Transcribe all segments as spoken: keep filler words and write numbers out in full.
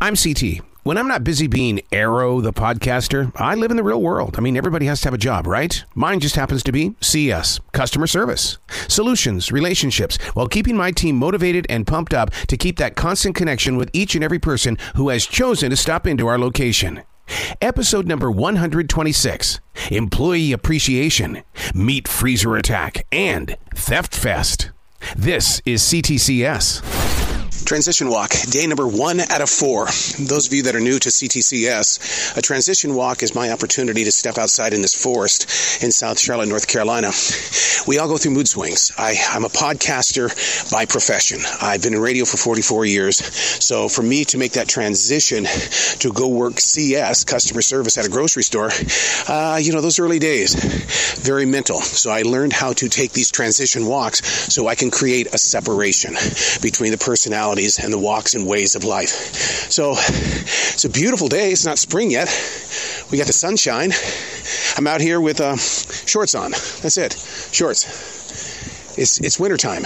I'm C T. When I'm not busy being Arrow, the podcaster, I live in the real world. I mean, everybody has to have a job, right? Mine just happens to be C S, customer service, solutions, relationships, while keeping my team motivated and pumped up to keep that constant connection with each and every person who has chosen to stop into our location. Episode number one hundred twenty-six, Employee Appreciation, Meat Freezer Attack, and Theft Fest. This is C T C S. Transition walk, day number one out of four. Those of you that are new to C T C S, a transition walk is my opportunity to step outside in this forest in South Charlotte, North Carolina. We all go through mood swings. I, I'm a podcaster by profession. I've been in radio for forty-four years. So for me to make that transition to go work C S, customer service at a grocery store, uh, you know, those early days, very mental. So I learned how to take these transition walks so I can create a separation between the personality and the walks and ways of life. So it's a beautiful day. It's not spring yet. We got the sunshine. I'm out here with uh, shorts on. That's it. Shorts. It's it's wintertime.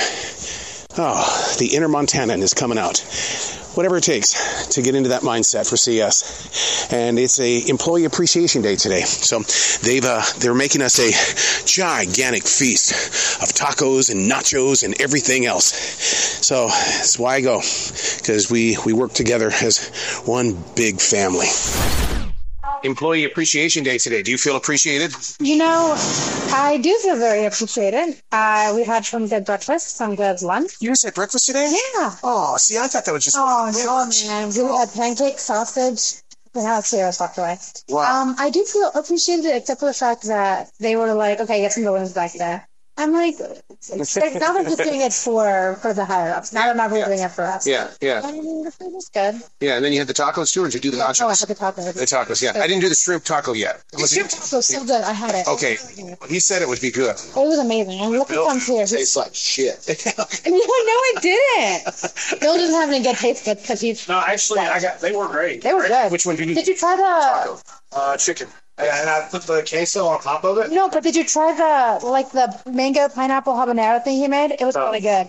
Oh, the inner Montanan is coming out. Whatever it takes to get into that mindset for C S. And it's a employee appreciation day today. So they've uh, they're making us a gigantic feast of tacos and nachos and everything else. So that's why I go, because we, we work together as one big family. Employee Appreciation Day today. Do you feel appreciated? You know, I do feel very appreciated. Uh, we had some good breakfast, some good lunch. You just had breakfast today? Yeah. Oh, see, I thought that was just... Oh, no, man. We had pancakes, sausage. We had cereal, walked away. Wow. Um, I do feel appreciated, except for the fact that they were like, okay, get some balloons back there. I'm like, it's not like just doing it for, for the higher-ups. Now they're not really doing it for us. Yeah, yeah. I mean, the food was good. Yeah, and then you had the tacos too, or did you do the nachos? Oh, I had the tacos. The tacos, yeah. I didn't do the shrimp taco yet. The shrimp taco was so good. I had it. Okay. He said it would be good. It was amazing. And look at here. It tastes like shit. No, it didn't. Bill doesn't have any good taste buds because he's... No, actually, I got. They were great. They were good. Which one did you... Did you try the... Uh, chicken. And I put the queso on top of it. No, but did you try the, like, the mango pineapple habanero thing he made? It was Oh. really good.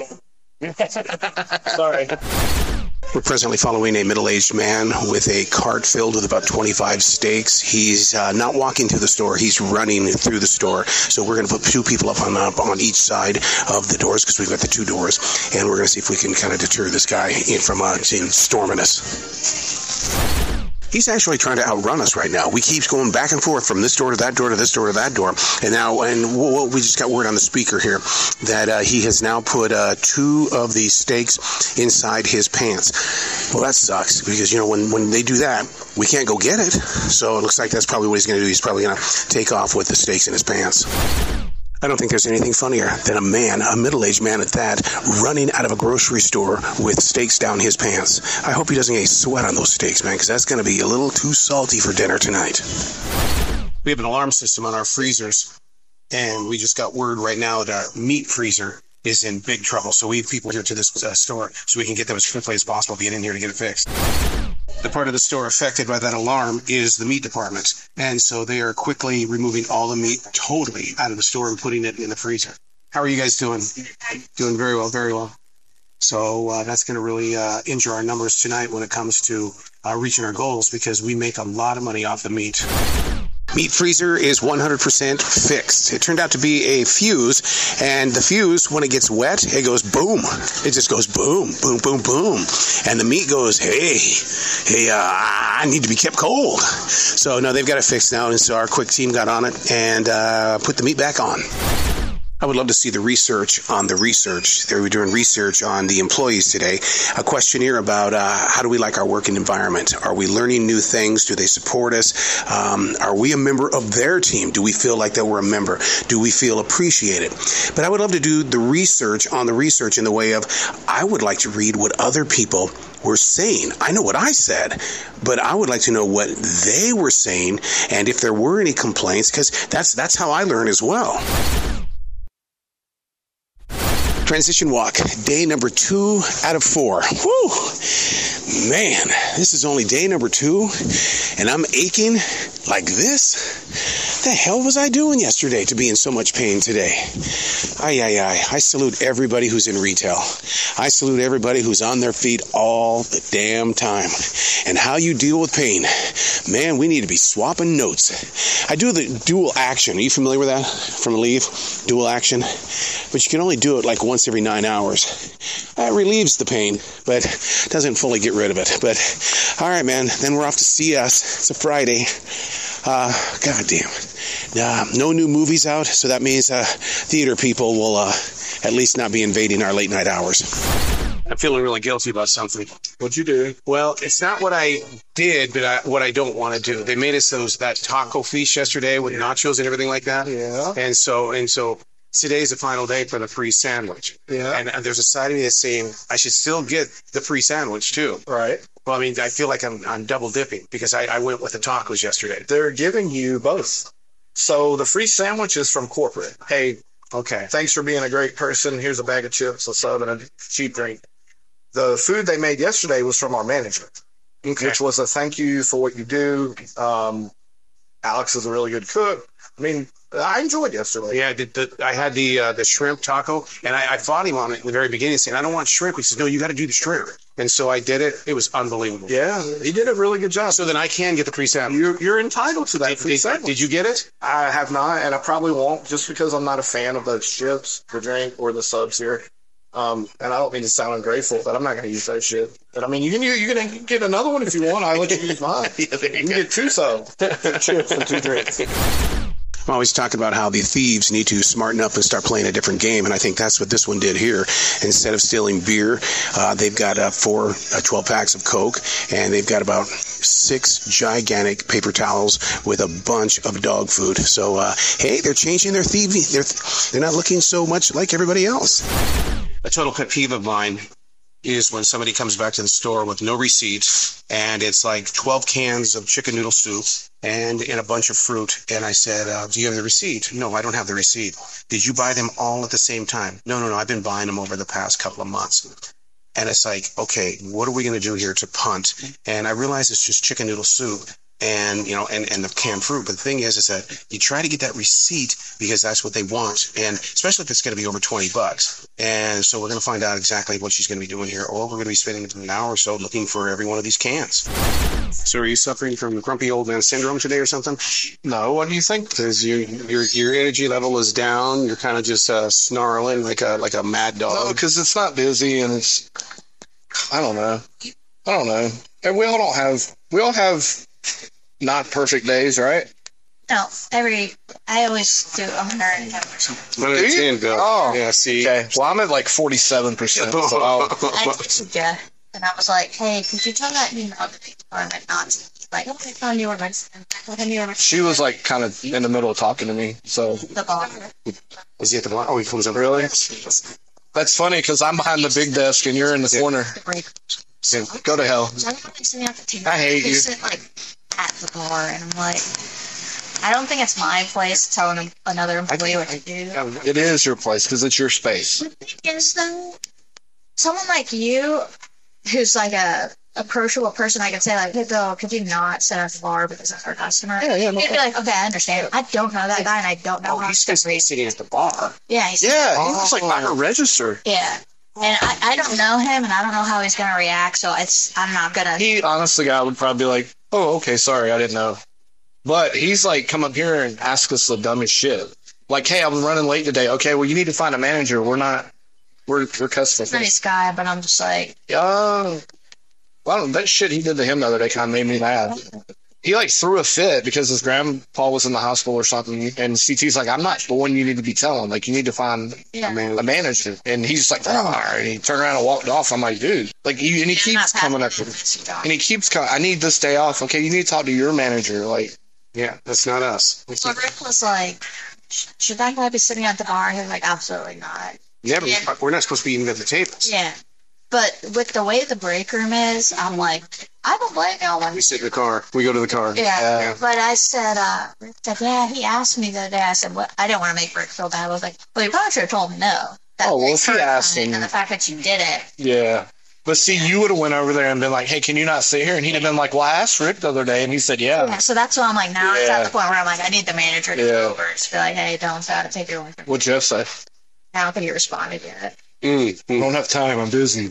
Sorry. We're presently following a middle-aged man with a cart filled with about twenty-five steaks. He's uh, not walking through the store. He's running through the store. So we're going to put two people up on up on each side of the doors because we've got the two doors. And we're going to see if we can kind of deter this guy in from uh, in storming us. He's actually trying to outrun us right now. We keep going back and forth from this door to that door to this door to that door. And now, and we just got word on the speaker here that uh, he has now put uh, two of the steaks inside his pants. Well, that sucks because, you know, when, when they do that, we can't go get it. So it looks like that's probably what he's going to do. He's probably going to take off with the steaks in his pants. I don't think there's anything funnier than a man, a middle-aged man at that, running out of a grocery store with steaks down his pants. I hope he doesn't get sweat on those steaks, man, because that's going to be a little too salty for dinner tonight. We have an alarm system on our freezers, and we just got word right now that our meat freezer is in big trouble. So we have people here to this uh, store so we can get them as quickly as possible, get in here to get it fixed. The part of the store affected by that alarm is the meat department. And so they are quickly removing all the meat totally out of the store and putting it in the freezer. How are you guys doing? Doing very well, very well. So uh, that's going to really uh, injure our numbers tonight when it comes to uh, reaching our goals because we make a lot of money off the meat. Meat freezer is one hundred percent fixed. It turned out to be a fuse, and the fuse, when it gets wet, it goes boom. It just goes boom, boom, boom, boom. And the meat goes, hey, hey, uh, I need to be kept cold. So, no, they've got it fixed now, and so our quick team got on it and uh, put the meat back on. I would love to see the research on the research. They were doing research on the employees today. A questionnaire about uh, how do we like our working environment? Are we learning new things? Do they support us? Um, are we a member of their team? Do we feel like that we're a member? Do we feel appreciated? But I would love to do the research on the research in the way of I would like to read what other people were saying. I know what I said, but I would like to know what they were saying and if there were any complaints, because that's that's how I learn as well. Transition walk, day number two out of four. Woo! Man, this is only day number two, and I'm aching like this. the hell was I doing yesterday to be in so much pain today? Ay, ay, ay. I salute everybody who's in retail. I salute everybody who's on their feet all the damn time. And how you deal with pain. Man, we need to be swapping notes. I do the dual action. Are you familiar with that from Aleve? Dual action. But you can only do it like once every nine hours. That relieves the pain, but doesn't fully get rid of it. But, all right, man. Then we're off to C S. It's a Friday. Uh, God damn. Uh, no new movies out, so that means uh, theater people will uh, at least not be invading our late night hours. I'm feeling really guilty about something. What'd you do? Well, it's not what I did, but I, what I don't want to do. They made us those that taco feast yesterday with nachos and everything like that. Yeah. And so and so today's the final day for the free sandwich. Yeah. And, and there's a side of me that's saying I should still get the free sandwich too. Right. Well, I mean, I feel like I'm I'm double dipping because I, I went with the tacos yesterday. They're giving you both. So the free sandwich is from corporate. Hey, Okay. thanks for being a great person. Here's a bag of chips, a soda, and a cheap drink. The food they made yesterday was from our manager, Okay. which was a thank you for what you do. Um, Alex is a really good cook. I mean, I enjoyed yesterday. Yeah, the, the, I had the uh, the shrimp taco, and I, I fought him on it in the very beginning, saying, I don't want shrimp. He says, no, you got to do the shrimp. And so I did it. It was unbelievable. Yeah, he did a really good job. So then I can get the free sandwich. You're, you're entitled to that Did, free did, sandwich. did you get it? I have not, and I probably won't, just because I'm not a fan of those chips, the drink, or the subs here. Um, and I don't mean to sound ungrateful, but I'm not going to use that shit. But I mean, you can you, you can get another one if you want. I'll let you use mine. Yeah, there you You can go. get two subs, chips, and two drinks. I'm always talking about how the thieves need to smarten up and start playing a different game, and I think that's what this one did here. Instead of stealing beer, uh, they've got uh, four uh, twelve packs of Coke, and they've got about six gigantic paper towels with a bunch of dog food. So, uh, hey, they're changing their thieving. They're, they're not looking so much like everybody else. A total pet peeve of mine is when somebody comes back to the store with no receipt, and it's like twelve cans of chicken noodle soup and and a bunch of fruit. And I said, uh, do you have the receipt? No, I don't have the receipt. Did you buy them all at the same time? No, no, no. I've been buying them over the past couple of months. And it's like, okay, what are we going to do here to punt? And I realize it's just chicken noodle soup and, you know, and, and the canned fruit. But the thing is, is that you try to get that receipt because that's what they want. And especially if it's going to be over twenty bucks. And so we're going to find out exactly what she's going to be doing here. Or we're going to be spending an hour or so looking for every one of these cans. So are you suffering from grumpy old man syndrome today or something? No, what do you think? Because your, your, your energy level is down. You're kind of just uh, snarling like a, like a mad dog. No, because it's not busy, and it's, I don't know. I don't know. And we all don't have, we all have not perfect days, right? No, every I always do a hundred and ten percent. one hundred ten, Bill. Oh, yeah, see. Okay. Well, I'm at like forty-seven percent. So I'll, I texted you, and I was like, "Hey, could you tell that email to the department not to?" She's like, "Okay, fine, you were mentioning." You were she was like kind of in the middle of talking to me. So the bar. Is he at the bar? Oh, he comes up. really, that's funny because I'm behind the big desk and you're in the corner. The break. Yeah. Go to hell. So everybody's sitting at the table. I hate they you. sit like at the bar, and I'm like, I don't think it's my place to tell an, another employee what to do. It is your place because it's your space. The thing is, though, someone like you, who's like a approachable person, I could say like, "Hey, Bill, could you not sit at the bar because it's our customer?" Yeah, yeah, no You'd be like, "Okay, I understand. I don't know that guy, and I don't know Oh, how he's to supposed to be sitting at the bar. Yeah, he's, Yeah, he was like by her register. yeah. And I, I don't know him, and I don't know how he's gonna react. So it's I'm not gonna. He, honestly, guy would probably be like, "Oh, okay, sorry, I didn't know." But he's like, come up here and ask us the dumbest shit. Like, "Hey, I'm running late today." Okay, well, you need to find a manager. We're not, we're, we're customers. Nice guy, but I'm just like, Uh, well, that shit he did to him the other day kind of made me mad. He like threw a fit because his grandpa was in the hospital or something, and C T's like, "I'm not the one you need to be telling. Like, you need to find yeah. a, man, a manager." And he's like, "Oh," and he turned around and walked off. I'm like, "Dude," like, he, and he Yeah, keeps not coming up passing with, this job. and he keeps coming. "I need this day off." Okay, you need to talk to your manager. Like, Yeah, that's not us. So Rick was like, "Sh- should that guy be sitting at the bar?" He was like, "Absolutely not." Yeah, but Yeah. we're not supposed to be eating at the tables. Yeah. But with the way the break room is, I'm like, I don't blame y'all. We sit in the car. We go to the car. Yeah. Yeah. But I said, uh, Rick said, yeah, he asked me the other day. I said, what? I didn't want to make Rick feel bad. I was like, well, you probably should have told him no. That Oh, well, was if he her asked time, him- and the fact that you did it. yeah. But see, you would have went over there and been like, hey, can you not sit here? And he'd have been like, well, I asked Rick the other day, and he said, yeah. Yeah, so that's why I'm like, now it's Yeah. at the point where I'm like, I need the manager to Yeah. go over and just be like, hey, don't say to take your order. What'd Jeff say? I don't think he responded yet. Mm, I don't have time. I'm busy.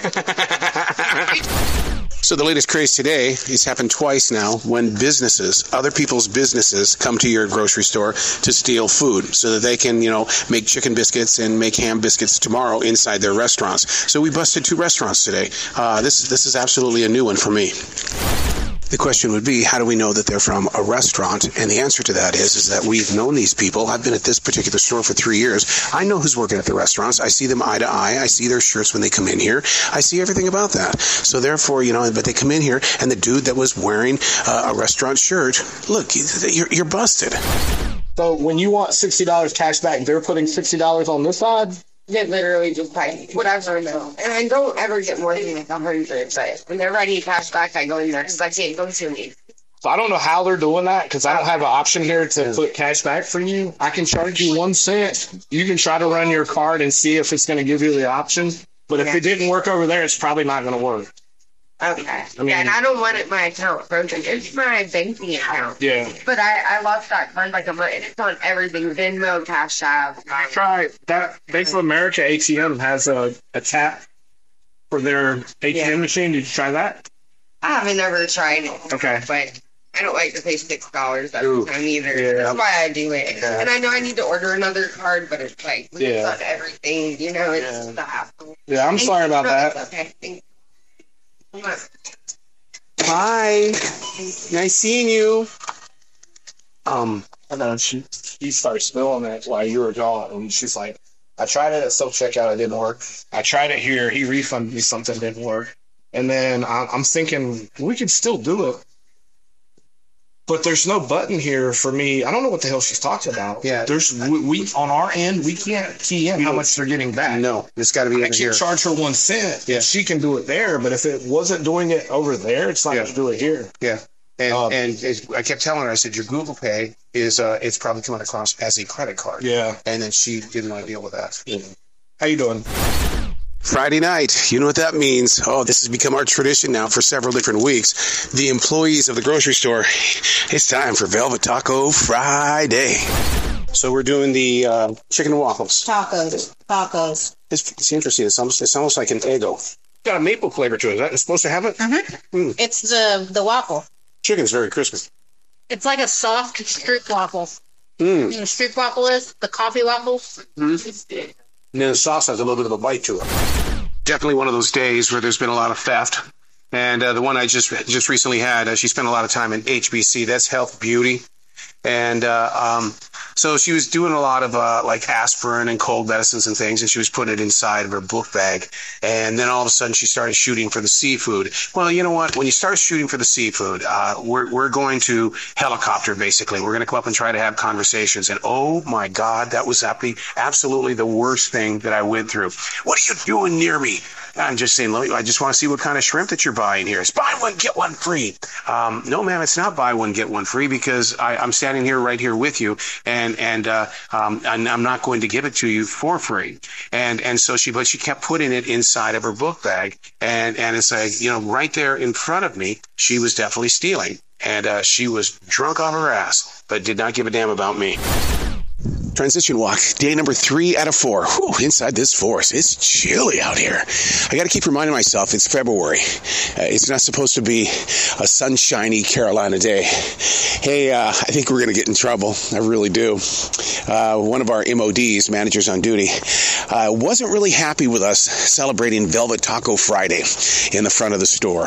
So the latest craze today, it's happened twice now, when businesses, other people's businesses, come to your grocery store to steal food so that they can, you know, make chicken biscuits and make ham biscuits tomorrow inside their restaurants. So we busted two restaurants today. Uh, this this is absolutely a new one for me. The question would be, how do we know that they're from a restaurant? And the answer to that is, is that we've known these people. I've been at this particular store for three years. I know who's working at the restaurants. I see them eye to eye. I see their shirts when they come in here. I see everything about that. So therefore, you know, but they come in here, and the dude that was wearing uh, a restaurant shirt, look, you're, you're busted. So when you want sixty dollars cash back, they're putting sixty dollars on this side? They literally just pay whatever though. And I don't ever get more than like a hundred, but when they're ready to cash back, I go in there because I can't go to me. So I don't know how they're doing that because I don't have an option here to put cash back for you. I can charge you one cent. You can try to run your card and see if it's going to give you the option. But if Yeah. it didn't work over there, it's probably not going to work. Okay. I mean- yeah, and I don't want it my account frozen. It's my banking account. Yeah. But I, I love that card like a month, and it's on everything. Venmo, Cash App. Try that. Bank of America A T M has a, a tap for their A T M Yeah. machine. Did you try that? I haven't ever tried it. Okay. But I don't like to pay six dollars at Ooh. the time either. Yeah. That's why I do it. Yeah. And I know I need to order another card, but it's like when it's Yeah. on everything, you know, it's Yeah. the hassle. Yeah, I'm sorry about No, that. it's Okay. Thank you. Hi. Nice seeing you. Um, I know she she started spilling it while you were gone, and she's like, "I tried it at self checkout, it didn't work. I tried it here, he refunded me something, didn't work." And then I'm, I'm thinking we could still do it, but there's no button here for me. I don't know what the hell she's talking about. Yeah. there's we, we on our end we can't key in how much they're getting back. No, it's got to be I over can't here. charge her one cent. Yeah. She can do it there, but if it wasn't doing it over there, it's not Yeah. going to do it here. Yeah. And, Um, and it's, I kept telling her, I said, your Google Pay is, uh, it's probably coming across as a credit card. Yeah. And then she didn't want to deal with that. How you doing? Friday night, you know what that means. Oh, this has become our tradition now for several different weeks. The employees of the grocery store, it's time for Velvet Taco Friday. So we're doing the uh, chicken and waffles. Tacos. Tacos. It's, it's interesting. It's almost, it's almost like an Eggo. It's got a maple flavor to it. Is that supposed to have it? Mm-hmm. It's the the waffle. Chicken's very crispy. It's like a soft street waffle. Mm. You know what a street waffle is? The coffee waffles? Mm. And then the sauce has a little bit of a bite to it. Definitely one of those days where there's been a lot of theft. And uh, the one I just just recently had, uh, she spent a lot of time in H B C. That's Health Beauty. And uh, um, so she was doing a lot of uh, like aspirin and cold medicines and things, and she was putting it inside of her book bag. And then all of a sudden she started shooting for the seafood. Well, you know what? When you start shooting for the seafood, uh, we're, we're going to helicopter, basically. We're going to come up and try to have conversations. And oh my God, that was absolutely the worst thing that I went through. What are you doing near me? I'm just saying, let me, I just want to see what kind of shrimp that you're buying here. It's buy one, get one free. Um, no, ma'am, it's not buy one, get one free because I, I'm standing here right here with you, and and uh, um, and I'm not going to give it to you for free. And and so she, but she kept putting it inside of her book bag, and and it's like, you know, right there in front of me, she was definitely stealing, and uh, she was drunk off her ass, but did not give a damn about me. Transition walk, day number three out of four. Whew, inside this forest, it's chilly out here. I got to keep reminding myself it's February. Uh, it's not supposed to be a sunshiny Carolina day. Hey, uh, I think we're going to get in trouble. I really do. Uh, one of our M O Ds, managers on duty, uh, wasn't really happy with us celebrating Velvet Taco Friday in the front of the store.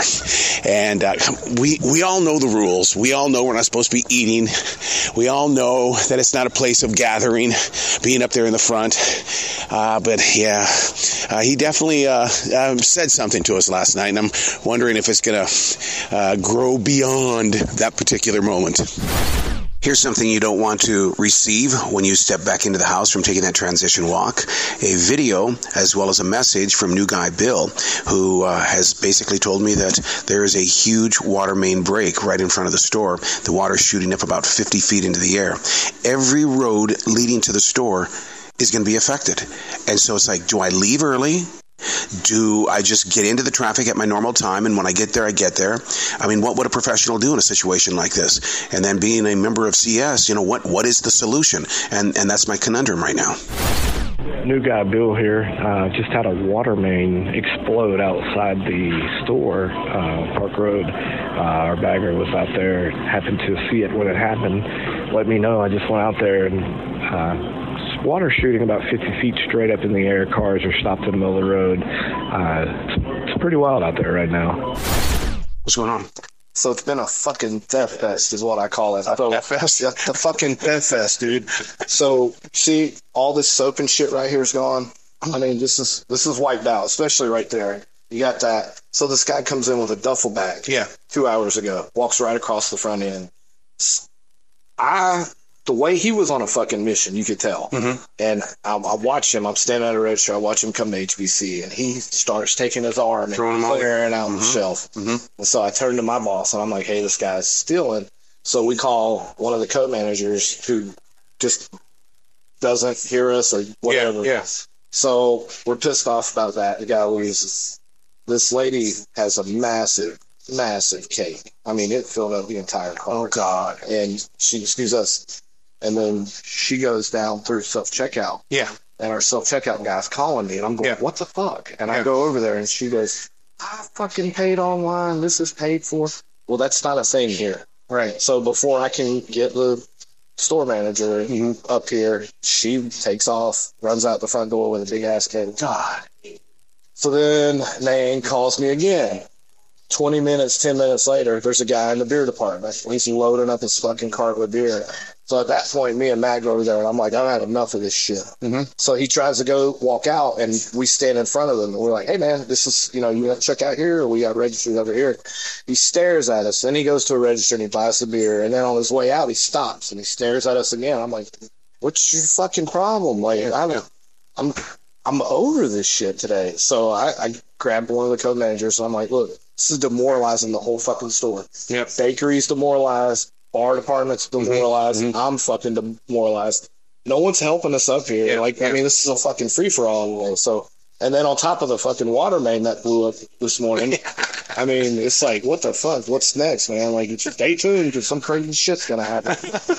And uh, we we all know the rules. We all know we're not supposed to be eating. We all know that it's not a place of gathering, being up there in the front. Uh, but yeah, uh, he definitely uh, uh, said something to us last night, and I'm wondering if it's going to uh, grow beyond that particular moment. Here's something you don't want to receive when you step back into the house from taking that transition walk. A video as well as a message from new guy Bill, who uh, has basically told me that there is a huge water main break right in front of the store. The water's shooting up about fifty feet into the air. Every road leading to the store is going to be affected. And so it's like, do I leave early? Do I just get into the traffic at my normal time, and when I get there, I get there? I mean, what would a professional do in a situation like this? And then being a member of C S, you know, what what is the solution? And and that's my conundrum right now. New guy Bill here. Uh, just had a water main explode outside the store, uh, Park Road. Uh, our bagger was out there, happened to see it when it happened. Let me know. I just went out there, and uh, water shooting about fifty feet straight up in the air. Cars are stopped in the middle of the road. Uh, it's, it's pretty wild out there right now. What's going on? So it's been a fucking death fest is what I call it. So, Death fest? Yeah, the fucking death fest, dude. So, see, all this soap and shit right here is gone. I mean, this is this is wiped out, especially right there. You got that. So this guy comes in with a duffel bag. Yeah. Two hours ago. Walks right across the front end. I... The way he was on a fucking mission, you could tell. Mm-hmm. And I, I watch him. I'm standing at a register. I watch him come to H B C, and he starts taking his arm and Throwing them out. clearing out Mm-hmm. the shelf. Mm-hmm. And so I turned to my boss, and I'm like, hey, this guy's stealing. So we call one of the co-managers who just doesn't hear us or whatever. Yeah, yeah. So we're pissed off about that. The guy loses. This lady has a massive, massive cake. I mean, it filled up the entire car. Oh, God. And she excuse us. And then she goes down through self-checkout. Yeah. And our self-checkout guy's calling me. And I'm going, Yeah. what the fuck? And Yeah. I go over there, and she goes, I fucking paid online. This is paid for. Well, that's not a thing here. Right. So before I can get the store manager up here, she takes off, runs out the front door with a big-ass cake. God. So then Nan calls me again. twenty minutes, ten minutes later, there's a guy in the beer department. He's loading up his fucking cart with beer. So at that point, me and Matt go over there, and I'm like, I've had enough of this shit. Mm-hmm. So he tries to go walk out, and we stand in front of him, and we're like, hey, man, this is, you know, you got to check out here, or we got registers over here. He stares at us. Then he goes to a register, and he buys the beer. And then on his way out, he stops, and he stares at us again. I'm like, what's your fucking problem? Like, I don't, I'm, I'm over this shit today. So I, I grabbed one of the co-managers, and I'm like, look, this is demoralizing the whole fucking store. Yep. Bakery's demoralized. Bar department's demoralized. Mm-hmm. I'm fucking demoralized. No one's helping us up here. Yeah, like, yeah. I mean, this is a fucking free-for-all today. So, and then on top of the fucking water main that blew up this morning, I mean, it's like, what the fuck? What's next, man? Like, stay tuned because some crazy shit's going to happen.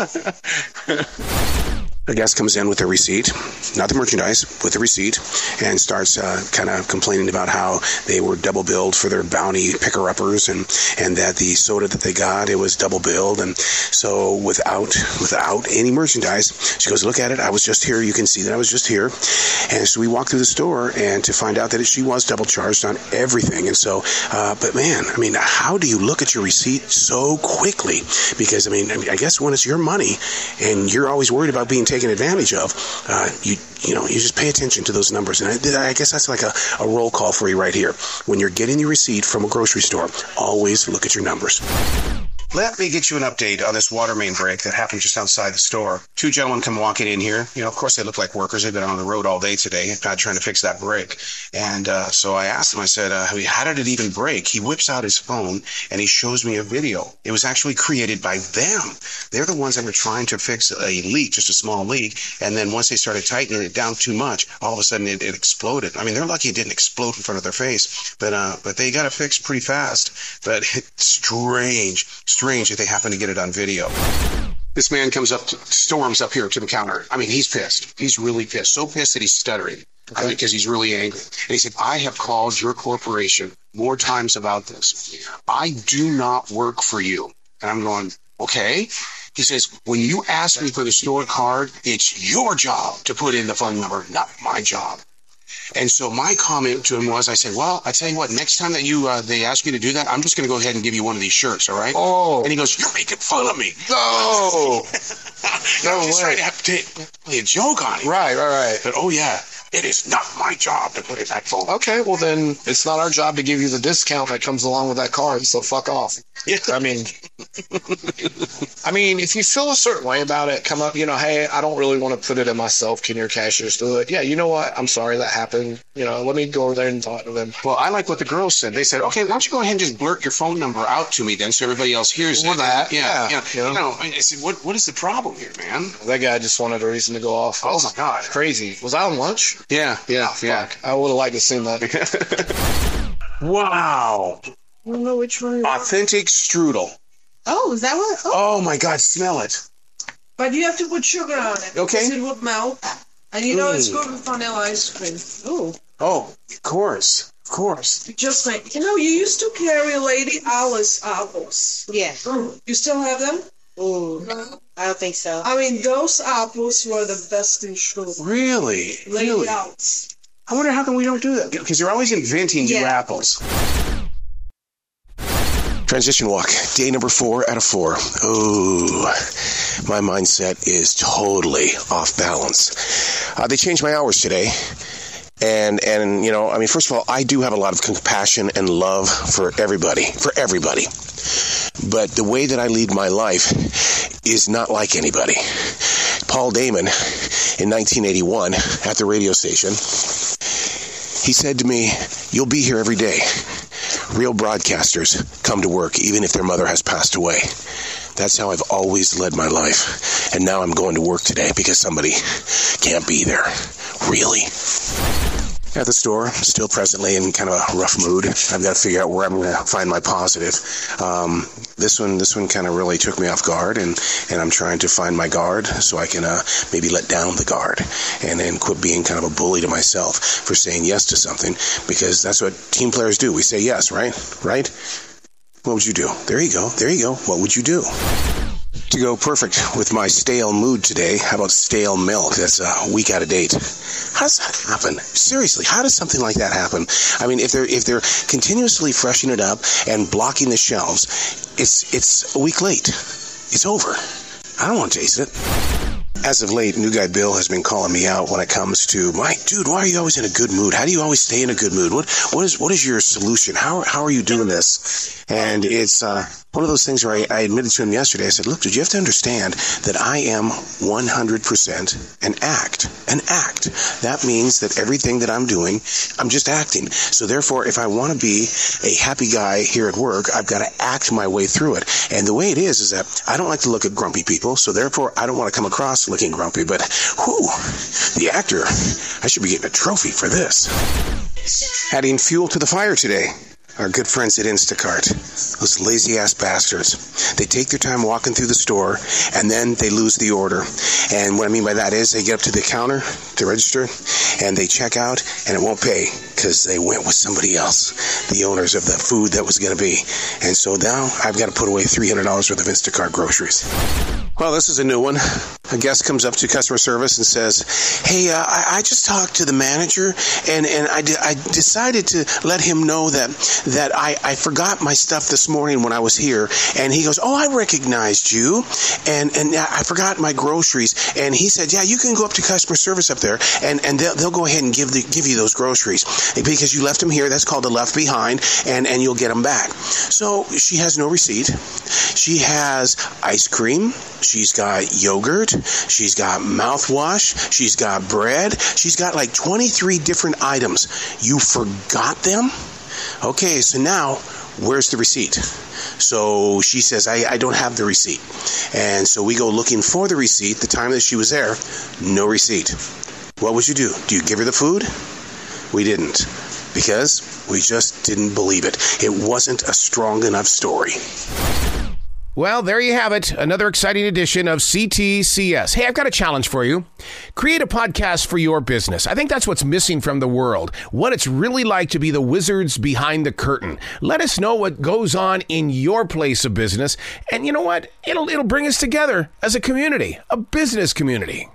A guest comes in with a receipt, not the merchandise, with a receipt, and starts uh, kind of complaining about how they were double billed for their bounty picker-uppers, and, and that the soda that they got, it was double billed. And so without without any merchandise, she goes, look at it. I was just here. You can see that I was just here. And so we walk through the store and to find out that she was double charged on everything. And so, uh, but man, I mean, how do you look at your receipt so quickly? Because, I mean, I mean, I guess when it's your money and you're always worried about being taken advantage of, uh, you you know, you just pay attention to those numbers. And I, I guess that's like a, a roll call for you right here. When you're getting your receipt from a grocery store, always look at your numbers. Let me get you an update on this water main break that happened just outside the store. Two gentlemen come walking in here. You know, of course, they look like workers. They've been on the road all day today, uh, trying to fix that break. And uh, so I asked him, I said, uh, how did it even break? He whips out his phone, and he shows me a video. It was actually created by them. They're the ones that were trying to fix a leak, just a small leak. And then once they started tightening it down too much, all of a sudden it, it exploded. I mean, they're lucky it didn't explode in front of their face. But uh, but they got it fixed pretty fast. But it's strange, strange that they happen to get it on video. This man comes up, to, storms up here to the counter. I mean, he's pissed. He's really pissed. So pissed that he's stuttering. Okay. I mean, because he's really angry. And he said, I have called your corporation more times about this. I do not work for you. And I'm going, okay. He says, when you ask me for the store card, it's your job to put in the phone number, not my job. And so my comment to him was, I said, well, I tell you what, next time that you uh, they ask you to do that, I'm just going to go ahead and give you one of these shirts, all right? Oh. And he goes, you're making fun of me. No. No way. Just trying to have to play a joke on him. Right, right, right. But, oh, yeah, it is not my job to put in that phone. Okay, well then it's not our job to give you the discount that comes along with that card, so fuck off. Yeah. I mean, I mean, if you feel a certain way about it, come up, you know, hey, I don't really want to put it in myself. Can your cashiers do it? Yeah, you know what? I'm sorry that happened. You know, let me go over there and talk to them. Well, I like what the girls said. They said, okay, why don't you go ahead and just blurt your phone number out to me then so everybody else hears Or it. that, Yeah. yeah, You know, you know. you know, I said, what, what is the problem here, man? That guy just wanted a reason to go off. Oh, my God. Crazy. Was I on lunch? Yeah, yeah, yeah. Fuck. I would have liked to see that. Wow. I don't know which one. Authentic strudel. Oh, is that what? Oh. Oh my God, smell it. But you have to put sugar on it. Okay. Because it would melt. And you know Mm. it's good with vanilla ice cream. Oh. Oh, of course. Of course. Just like, you know, you used to carry Lady Alice apples. Yeah. You still have them? Mm. I don't think so. I mean, those apples were the best in sugar. Really? Lady Really? Alice. I wonder how come we don't do that? Because you're always inventing new Yeah. apples. Transition walk, day number four out of four. Oh, my mindset is totally off balance. Uh, they changed my hours today. And, and, you know, I mean, first of all, I do have a lot of compassion and love for everybody, for everybody. But the way that I lead my life is not like anybody. Paul Damon, in nineteen eighty-one, at the radio station, he said to me, "You'll be here every day. Real broadcasters come to work even if their mother has passed away." That's how I've always led my life. And now I'm going to work today because somebody can't be there. Really. At the store, still presently in kind of a rough mood. I've got to figure out where I'm going to find my positive. Um, this one, this one kind of really took me off guard, and, and I'm trying to find my guard so I can uh, maybe let down the guard and then quit being kind of a bully to myself for saying yes to something, because that's what team players do. We say yes, right? Right? What would you do? There you go. There you go. What would you do? To go perfect with my stale mood today, how about stale milk? That's a week out of date. How does that happen? Seriously, how does something like that happen? I mean, if they're if they're continuously freshening it up and blocking the shelves, it's it's a week late. It's over. I don't want to taste it. As of late, New Guy Bill has been calling me out when it comes to, my dude, why are you always in a good mood? How do you always stay in a good mood? What what is what is your solution? How how are you doing this? And it's uh, one of those things where I, I admitted to him yesterday. I said, look, dude, you have to understand that I am one hundred percent an act. An act. That means that everything that I'm doing, I'm just acting. So therefore, if I want to be a happy guy here at work, I've got to act my way through it. And the way it is, is that I don't like to look at grumpy people. So therefore, I don't want to come across looking grumpy. But, whew, the actor, I should be getting a trophy for this. Adding fuel to the fire today. Our good friends at Instacart, those lazy-ass bastards. They take their time walking through the store, and then they lose the order. And what I mean by that is they get up to the counter to register, and they check out, and it won't pay because they went with somebody else, the owners of the food that was going to be. And so now I've got to put away three hundred dollars worth of Instacart groceries. Well, this is a new one. A guest comes up to customer service and says, hey, uh, I, I just talked to the manager, and, and I, de- I decided to let him know that that I, I forgot my stuff this morning when I was here. And he goes, oh, I recognized you, and, and I forgot my groceries. And he said, yeah, you can go up to customer service up there, and, and they'll, they'll go ahead and give the, give you those groceries. Because you left them here, that's called a left behind, and, and you'll get them back. So she has no receipt. She has ice cream. She's got yogurt. She's got mouthwash. She's got bread. She's got like twenty-three different items. You forgot them? Okay, so now, where's the receipt? So she says, I, I don't have the receipt. And so we go looking for the receipt. The time that she was there, no receipt. What would you do? Do you give her the food? We didn't. Because we just didn't believe it. It wasn't a strong enough story. Well, there you have it. Another exciting edition of C T C S. Hey, I've got a challenge for you. Create a podcast for your business. I think that's what's missing from the world. What it's really like to be the wizards behind the curtain. Let us know what goes on in your place of business. And you know what? It'll, it'll bring us together as a community, a business community.